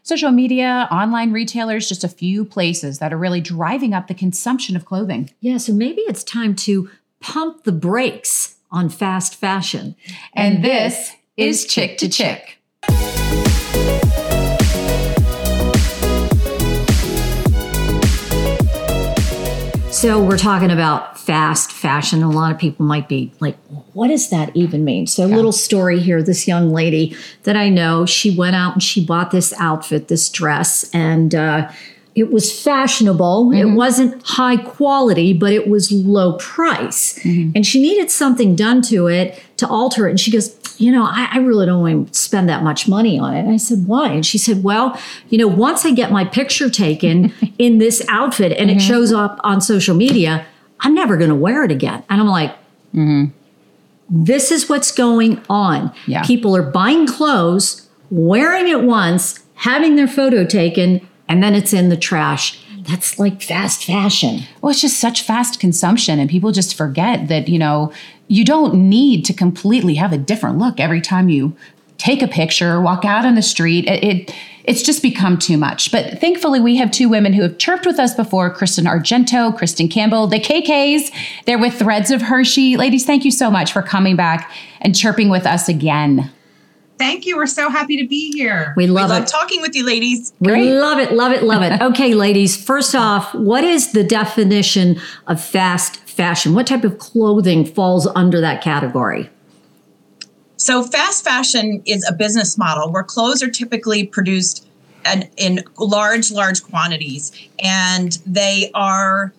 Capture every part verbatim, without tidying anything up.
Social media, online retailers, just a few places that are really driving up the consumption of clothing. Yeah, so maybe it's time to pump the brakes on fast fashion. And, and this is Chick to Chick. So we're talking about fast fashion. A lot of people might be like, what does that even mean? So a yeah. little story here. This young lady that I know, she went out and she bought this outfit, this dress, and uh, it was fashionable. Mm-hmm. It wasn't high quality, but it was low price. Mm-hmm. And she needed something done to it to alter it. And she goes, you know, I, I really don't want to spend that much money on it. And I said, why? And she said, well, you know, once I get my picture taken in this outfit and mm-hmm. it shows up on social media, I'm never going to wear it again. And I'm like, mm-hmm. this is what's going on. Yeah. People are buying clothes, wearing it once, having their photo taken, and then it's in the trash. That's like fast fashion. Well, it's just such fast consumption, and people just forget that, you know, you don't need to completely have a different look every time you take a picture, walk out on the street. It, it It's just become too much. But thankfully, we have two women who have chirped with us before, Kristen Argento, Kristen Campbell, the K Ks. They're with Threads of Hershey. Ladies, thank you so much for coming back and chirping with us again. Thank you. We're so happy to be here. We love we it. love talking with you, ladies. We Great. love it, love it, love it. Okay, ladies, first off, what is the definition of fast fashion? What type of clothing falls under that category? So fast fashion is a business model where clothes are typically produced in, in large, large quantities. And they are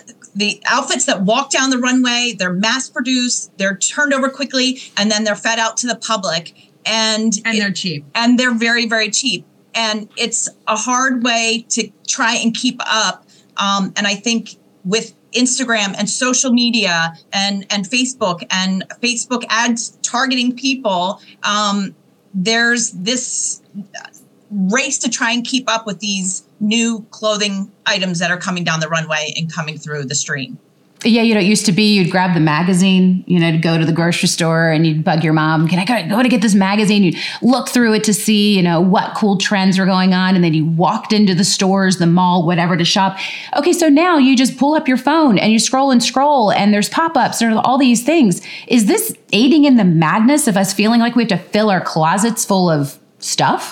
the outfits that walk down the runway. They're mass produced, they're turned over quickly, and then they're fed out to the public. And, and it, they're cheap. And they're very, very cheap. And it's a hard way to try and keep up. Um, and I think with Instagram and social media and, and Facebook and Facebook ads targeting people, um, there's this race to try and keep up with these new clothing items that are coming down the runway and coming through the stream. Yeah, you know, it used to be you'd grab the magazine, you know, to go to the grocery store and you'd bug your mom, can I go, go to get this magazine? You'd look through it to see, you know, what cool trends were going on. And then you walked into the stores, the mall, whatever to shop. Okay, so now you just pull up your phone and you scroll and scroll and there's pop-ups, there's all these things. Is this aiding in the madness of us feeling like we have to fill our closets full of stuff?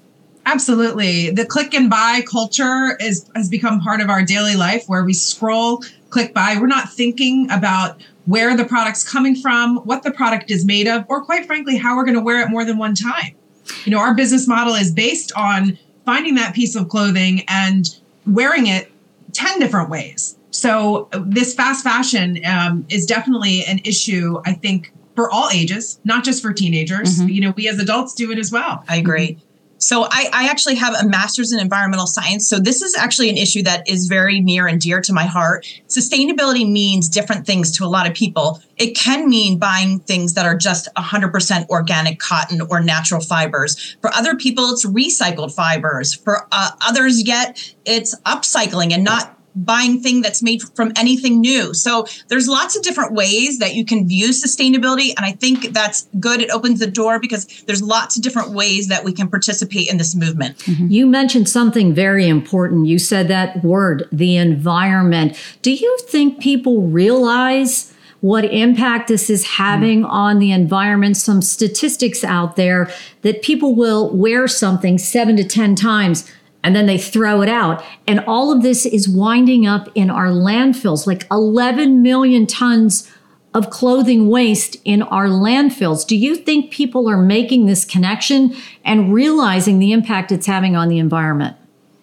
Absolutely. The click and buy culture is has become part of our daily life where we scroll, click buy. We're not thinking about where the product's coming from, what the product is made of, or quite frankly, how we're going to wear it more than one time. You know, our business model is based on finding that piece of clothing and wearing it ten different ways. So this fast fashion um, is definitely an issue, I think, for all ages, not just for teenagers. Mm-hmm. You know, we as adults do it as well. I agree. So I, I actually have a master's in environmental science. So this is actually an issue that is very near and dear to my heart. Sustainability means different things to a lot of people. It can mean buying things that are just one hundred percent organic cotton or natural fibers. For other people, it's recycled fibers. For uh, others, yet it's upcycling and not buying thing that's made from anything new. So there's lots of different ways that you can view sustainability. And I think that's good. It opens the door because there's lots of different ways that we can participate in this movement. Mm-hmm. You mentioned something very important. You said that word, the environment. Do you think people realize what impact this is having mm-hmm. on the environment? Some statistics out there that people will wear something seven to ten times and then they throw it out. And all of this is winding up in our landfills, like eleven million tons of clothing waste in our landfills. Do you think people are making this connection and realizing the impact it's having on the environment?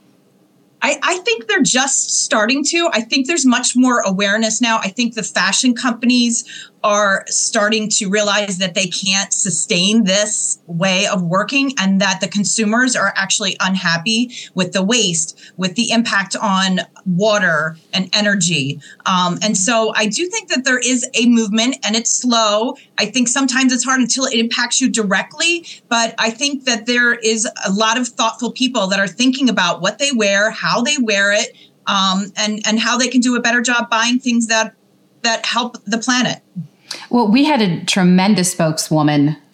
I, I think they're just starting to. I think there's much more awareness now. I think the fashion companies are starting to realize that they can't sustain this way of working and that the consumers are actually unhappy with the waste, with the impact on water and energy. Um, and so I do think that there is a movement and it's slow. I think sometimes it's hard until it impacts you directly. But I think that there is a lot of thoughtful people that are thinking about what they wear, how they wear it, um, and, and how they can do a better job buying things that that help the planet. Well, we had a tremendous spokeswoman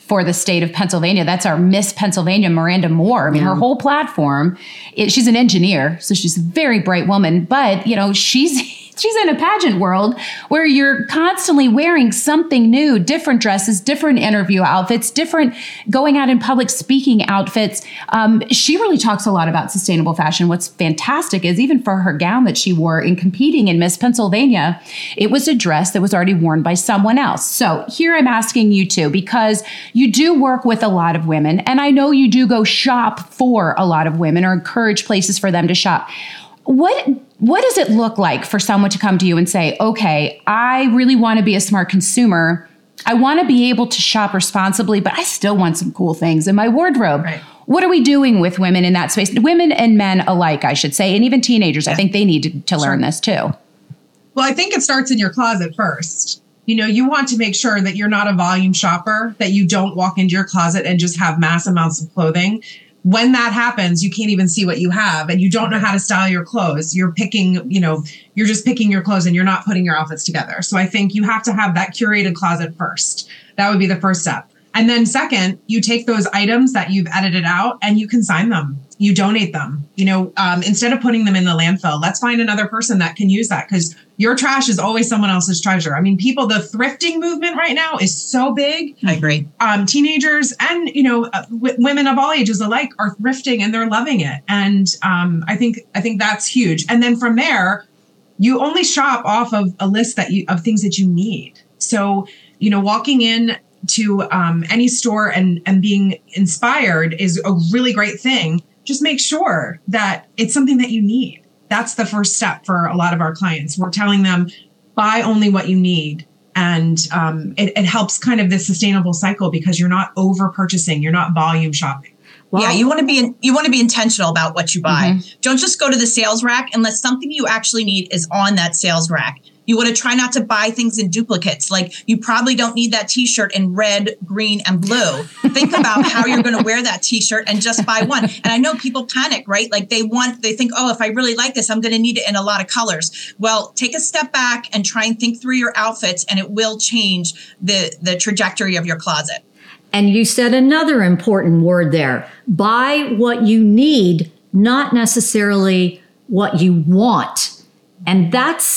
for the state of Pennsylvania. That's our Miss Pennsylvania, Miranda Moore. I mean, yeah. her whole platform, it, she's an engineer, so she's a very bright woman, but, you know, she's she's in a pageant world where you're constantly wearing something new, different dresses, different interview outfits, different going out in public speaking outfits. Um, she really talks a lot about sustainable fashion. What's fantastic is even for her gown that she wore in competing in Miss Pennsylvania, it was a dress that was already worn by someone else. So here I'm asking you two, because you do work with a lot of women, and I know you do go shop for a lot of women or encourage places for them to shop. What what does it look like for someone to come to you and say, okay, I really want to be a smart consumer. I want to be able to shop responsibly, but I still want some cool things in my wardrobe. Right. What are we doing with women in that space? Women and men alike, I should say, and even teenagers. Yeah. I think they need to, to learn sure. this too. Well, I think it starts in your closet first. You know, you want to make sure that you're not a volume shopper, that you don't walk into your closet and just have mass amounts of clothing. When that happens, you can't even see what you have and you don't know how to style your clothes. You're picking, you know, you're just picking your clothes and you're not putting your outfits together. So I think you have to have that curated closet first. That would be the first step. And then second, you take those items that you've edited out and you consign them. You donate them. You know, um, instead of putting them in the landfill, let's find another person that can use that, because your trash is always someone else's treasure. I mean, people, the thrifting movement right now is so big. I agree. Um, teenagers and, you know, uh, w- women of all ages alike are thrifting and they're loving it. And um, I think I think that's huge. And then from there, you only shop off of a list that you of things that you need. So, you know, walking in to um, any store and, and being inspired is a really great thing. Just make sure that it's something that you need. That's the first step for a lot of our clients. We're telling them, buy only what you need. And um, it, it helps kind of this sustainable cycle because you're not over purchasing. You're not volume shopping. Well, yeah, you want to be in, you want to be intentional about what you buy. Mm-hmm. Don't just go to the sales rack unless something you actually need is on that sales rack. You want to try not to buy things in duplicates. Like, you probably don't need that t-shirt in red, green, and blue. Think about how you're going to wear that t-shirt and just buy one. And I know people panic, right? Like they want, they think, oh, if I really like this, I'm going to need it in a lot of colors. Well, take a step back and try and think through your outfits, and it will change the, the trajectory of your closet. And you said another important word there. Buy what you need, not necessarily what you want. And that's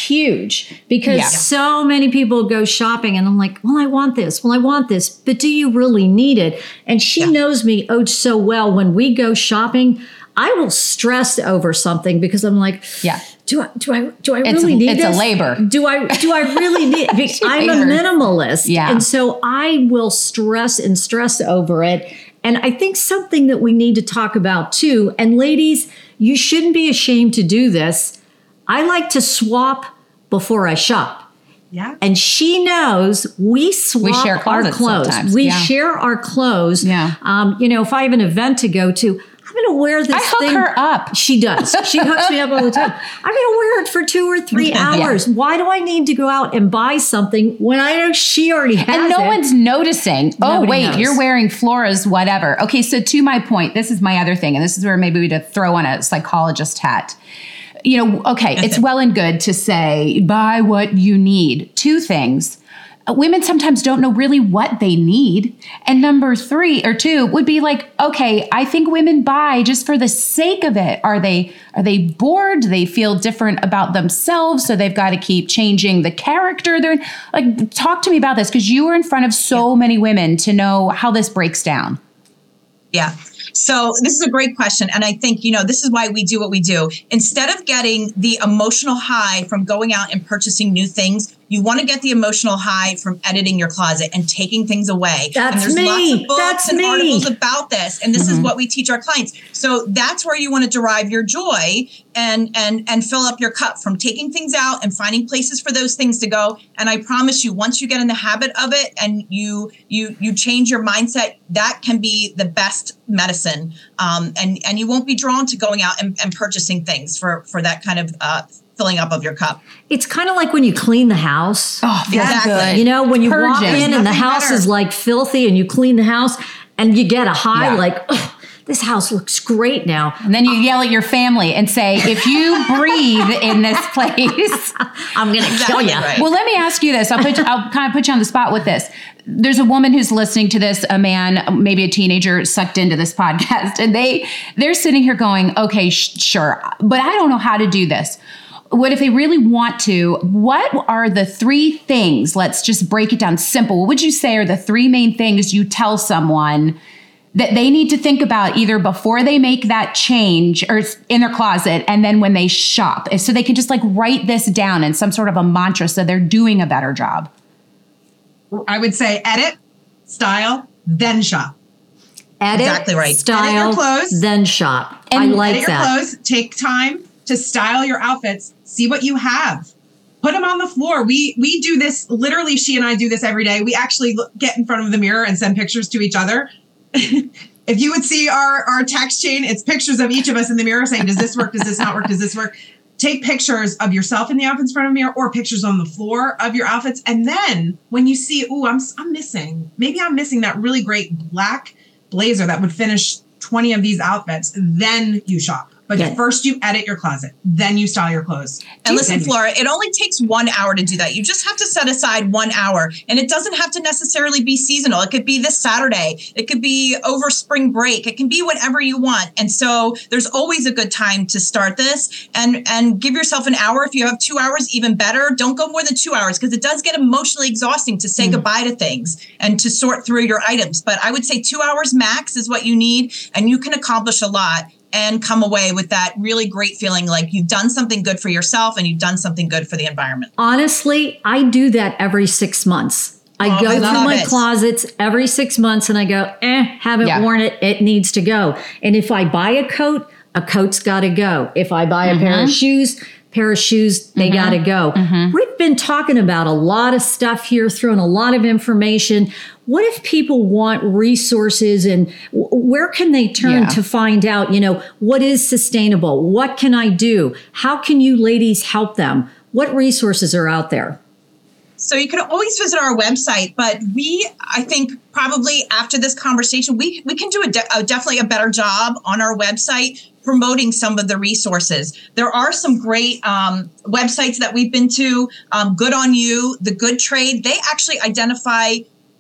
huge, because yeah. so many people go shopping and I'm like, well, I want this. Well, I want this. But do you really need it? And she yeah. knows me, oh, so well. When we go shopping, I will stress over something because I'm like, yeah. do I do I do I it's, really need it's this? It's a labor. Do I do I really need it? I'm a minimalist. Yeah. And so I will stress and stress over it. And I think something that we need to talk about too, and ladies, you shouldn't be ashamed to do this. I like to swap before I shop. Yeah. And she knows we swap we share our clothes. Sometimes. We yeah. share our clothes. Yeah. Um, you know, if I have an event to go to, I'm going to wear this I hook thing. her up. She does. She hooks me up all the time. I'm going to wear it for two or three hours. Yeah. Why do I need to go out and buy something when I know she already has it? And no it? one's noticing. Nobody oh, wait, knows. You're wearing Flora's whatever. Okay, so to my point, this is my other thing, and this is where maybe we'd throw on a psychologist hat. You know, okay, it's well and good to say, buy what you need. Two things. Women sometimes don't know really what they need. And number three or two would be like, okay, I think women buy just for the sake of it. Are they are they bored? Do they feel different about themselves? So they've got to keep changing the character. They're like, talk to me about this, because you are in front of so many women to know how this breaks down. Yeah. So this is a great question. And I think, you know, this is why we do what we do. Instead of getting the emotional high from going out and purchasing new things, you want to get the emotional high from editing your closet and taking things away. That's and there's me. lots of books That's and me. articles about this. And this Mm-hmm. is what we teach our clients. So that's where you want to derive your joy and and and fill up your cup from taking things out and finding places for those things to go. And I promise you, once you get in the habit of it and you you you change your mindset, that can be the best medicine. Um, and and you won't be drawn to going out and, and purchasing things for for that kind of uh, filling up of your cup. It's kind of like when you clean the house. Oh, feels Exactly. good. You know, when you walk Purging. in and the Nothing house better. is like filthy and you clean the house and you get a high Yeah. like, oh, this house looks great now. And then you yell at your family and say, if you breathe in this place, I'm going to Exactly kill you. right. Well, let me ask you this. I'll put I'll kind of put you on the spot with this. There's a woman who's listening to this, a man, maybe a teenager sucked into this podcast, and they they're sitting here going, okay, sh- sure, but I don't know how to do this. What if they really want to? What are the three things? Let's just break it down simple. What would you say are the three main things you tell someone that they need to think about either before they make that change or in their closet and then when they shop, so they can just like write this down in some sort of a mantra so they're doing a better job? I would say edit, style, then shop. Edit, Exactly right. style, Edit your clothes. then shop. And I like Edit your that. clothes. Take time to style your outfits. See what you have. Put them on the floor. We we do this, literally, she and I do this every day. We actually look, get in front of the mirror and send pictures to each other. If you would see our, our text chain, it's pictures of each of us in the mirror saying, does this work? Does this not work? Does this work? Take pictures of yourself in the outfits in front of the mirror or pictures on the floor of your outfits. And then when you see, ooh, I'm, I'm missing, maybe I'm missing that really great black blazer that would finish twenty of these outfits, then you shop. But Yeah. first you edit your closet, then you style your clothes. And listen, Then you- Flora, it only takes one hour to do that. You just have to set aside one hour. And it doesn't have to necessarily be seasonal. It could be this Saturday. It could be over spring break. It can be whatever you want. And so there's always a good time to start this and, and give yourself an hour. If you have two hours, even better. Don't go more than two hours because it does get emotionally exhausting to say mm. goodbye to things and to sort through your items. But I would say two hours max is what you need, and you can accomplish a lot and come away with that really great feeling like you've done something good for yourself and you've done something good for the environment. Honestly, I do that every six months. I Oh, go I through love my it. closets every six months and I go, eh, haven't Yeah. worn it. It needs to go. And if I buy a coat, a coat's got to go. If I buy a Mm-hmm. pair of shoes, pair of shoes, they Mm-hmm. got to go. Mm-hmm. We've been talking about a lot of stuff here, throwing a lot of information. What if people want resources and w- where can they turn Yeah. to find out, you know, what is sustainable? What can I do? How can you ladies help them? What resources are out there? So you can always visit our website, but we, I think probably after this conversation, we, we can do a, de- a definitely a better job on our website promoting some of the resources. There are some great um, websites that we've been to, um, Good on You, The Good Trade. They actually identify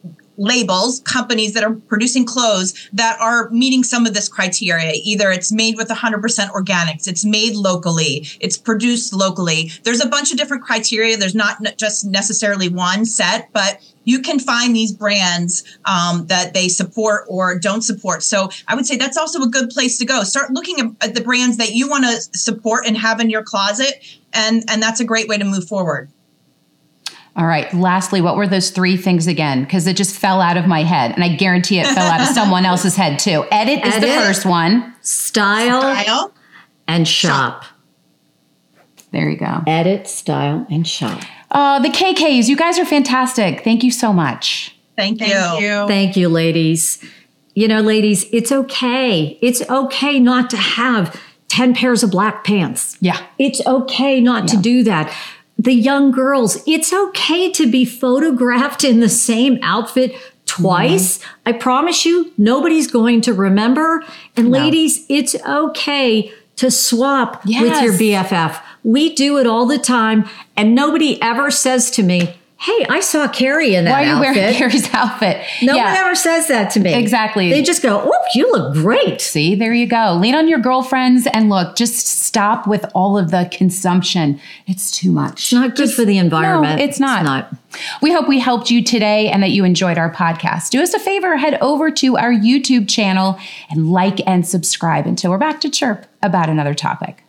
labels, companies that are producing clothes that are meeting some of this criteria. Either it's made with one hundred percent organics, it's made locally, it's produced locally. There's a bunch of different criteria. There's not just necessarily one set, but you can find these brands um, that they support or don't support. So I would say that's also a good place to go. Start looking at the brands that you want to support and have in your closet. And, and that's a great way to move forward. All right. Lastly, what were those three things again? Because it just fell out of my head, and I guarantee it fell out of someone else's head too. Edit is the Edit. first one. Style, Style. and shop. There you go. Edit, style, and shop. Uh, the K Ks, you guys are fantastic. Thank you so much. Thank you. Thank you. Thank you, ladies. You know, ladies, it's okay. It's okay not to have ten pairs of black pants. Yeah. It's okay not to do that. The young girls, it's okay to be photographed in the same outfit twice. Mm-hmm. I promise you, nobody's going to remember. And No. ladies, it's okay to swap Yes. with your B F F. We do it all the time, and nobody ever says to me, hey, I saw Carrie in that Why are you outfit. wearing Carrie's outfit? No Yeah. one ever says that to me. Exactly. They just go, oh, you look great. See, there you go. Lean on your girlfriends and look, just stop with all of the consumption. It's too much. It's not good Just- for the environment. No, it's not. It's not. We hope we helped you today and that you enjoyed our podcast. Do us a favor, head over to our YouTube channel and like and subscribe until we're back to chirp about another topic.